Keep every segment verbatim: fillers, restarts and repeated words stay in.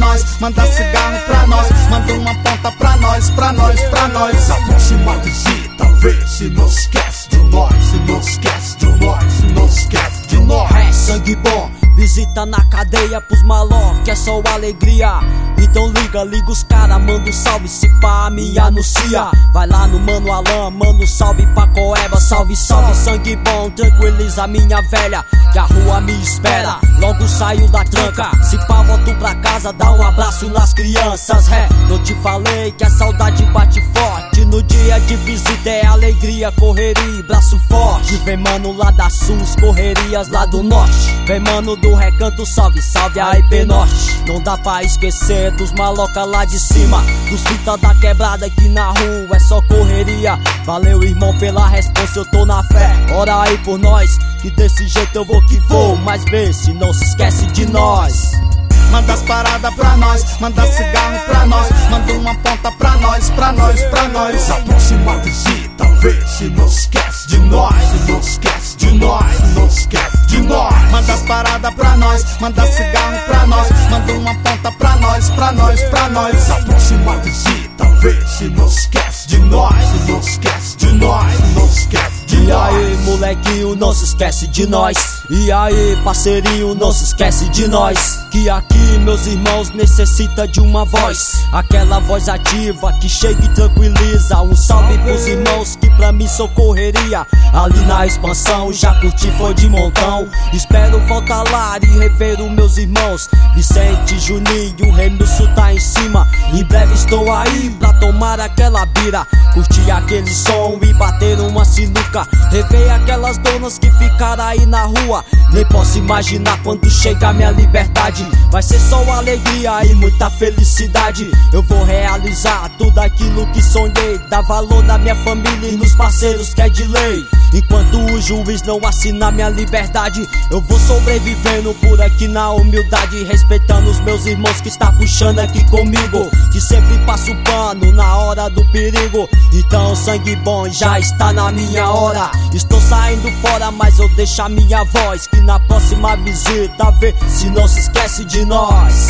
nós, manda cigarro pra nós, manda uma ponta pra nós, pra nós, pra nós. Aproxima, visita, vê se não esquece de nós, se não esquece de nós, se não esquece de nós. É sangue bom, visita na cadeia pros maló, que é só alegria. Então liga, liga os cara, manda um salve, se pá, me anuncia. Vai lá no Mano Alan, manda um salve pra Coeba. Salve, salve, sangue bom, tranquiliza minha velha, que a rua me espera. Logo saio da tranca, se pá, volto pra casa, dá um abraço nas crianças. É, eu te falei que a saudade bate forte. No dia de visita é alegria, correria e braço forte. Vem mano lá da SUS, correrias lá do norte. Vem mano do Recanto, salve, salve a I P Norte. Não dá pra esquecer dos maloca lá de cima, dos fita da quebrada aqui na rua, é só correria. Valeu irmão pela resposta, eu tô na fé. Ora aí por nós, que desse jeito eu vou que vou. Mas vê se não se esquece de nós. Manda as paradas pra nós, manda cigarro pra nós, manda uma ponta pra nós, pra nós, pra nós. Aproxima, visita, vê se não esquece de nós, se não esquece de nós, se não esquece de nós. Manda as paradas pra nós, manda cigarro pra nós, manda uma ponta pra nós, pra nós, pra nós. Aproxima, visita, vê se não esquece de nós, se não esquece de nós, se não esquece de nós. E aí molequinho, não se esquece de nós. E aí parceirinho, não se esquece de nós. Que aqui meus irmãos necessita de uma voz, aquela voz ativa que chega e tranquiliza. Um salve pros irmãos que pra mim socorreria. Ali na expansão já curti, foi de montão. Espero voltar lá e rever os meus irmãos Vicente, Juninho, Remilson tá em cima. Em breve estou aí pra tomar aquela bira, curtir aquele som e bater uma sinuca. Rever aquelas donas que ficaram aí na rua. Nem posso imaginar quando chegar minha liberdade. Vai ser só alegria e muita felicidade. Eu vou realizar tudo aquilo que sonhei, dar valor na minha família e nos parceiros que é de lei. Enquanto o juiz não assinar minha liberdade, eu vou sobrevivendo por aqui na humildade, respeitando os meus irmãos que está puxando aqui comigo, que sempre passo pano na hora do perigo. Então sangue bom, já está na minha hora. Estou saindo fora, mas eu deixo a minha voz, que na próxima visita vê se não se esquece de nós.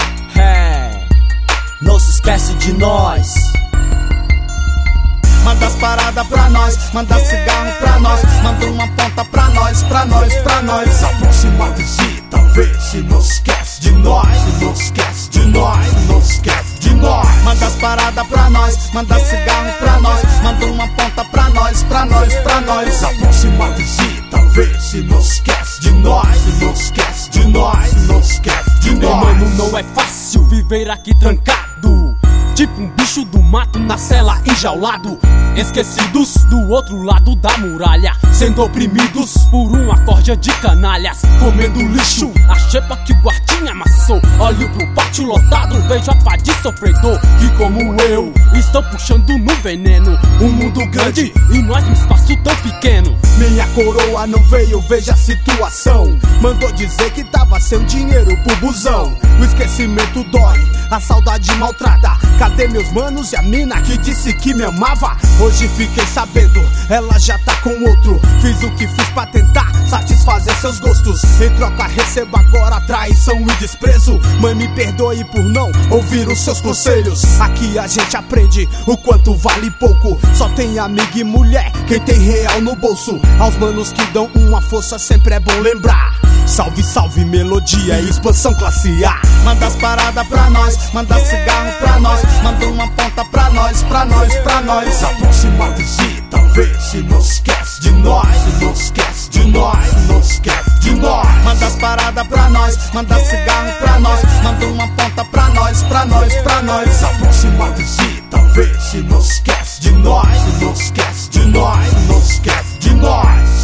É, não se esquece de nós. Manda as paradas pra nós, manda cigarro pra nós, manda uma ponta pra nós, pra nós, pra nós. Aproxima, visita, vê se não esquece de nós, se não esquece de nós, se não esquece de nós. Manda as paradas pra nós, manda cigarro pra nós, manda uma ponta pra nós, pra nós, pra nós. Aproxima, visita, vê se não esquece de nós, se não esquece de nós, se não esquece de nós. Mano, não é fácil viver aqui trancado, tipo um bicho do mato na cela enjaulado, esquecidos do outro lado da muralha, sendo oprimidos por uma corja de canalhas, comendo lixo, a xepa que o guardinha amassou. Olho pro pátio lotado, vejo a pá de sofredor, que como eu, estão puxando no veneno. Um mundo grande e nós num espaço tão pequeno. Minha coroa não veio, veja a situação. Mandou dizer que tava sem dinheiro pro busão. O esquecimento dói, a saudade maltrata. Cadê meus manos e a mina que disse que me amava? Hoje fiquei sabendo, ela já tá com outro. Fiz o que fiz pra tentar satisfazer seus gostos. Em troca recebo agora traição e desprezo. Mãe, me perdoe por não ouvir os seus conselhos. Aqui a gente aprende o quanto vale pouco. Só tem amiga e mulher, quem tem real no bolso. Aos manos que dão uma força sempre é bom lembrar. Salve, salve, melodia e expansão classe A. Manda as paradas pra nós, manda cigarro pra nós, manda uma ponta pra nós, pra nós, pra nós. Aproxima, visita, vê se não esquece de nós, se não esquece de nós, se não esquece de nós. Manda as paradas pra nós, manda cigarro pra nós, manda uma ponta pra nós, pra nós, pra nós. Aproxima, visita, vê se não esquece de nós, se não esquece de nós, se não esquece de nós.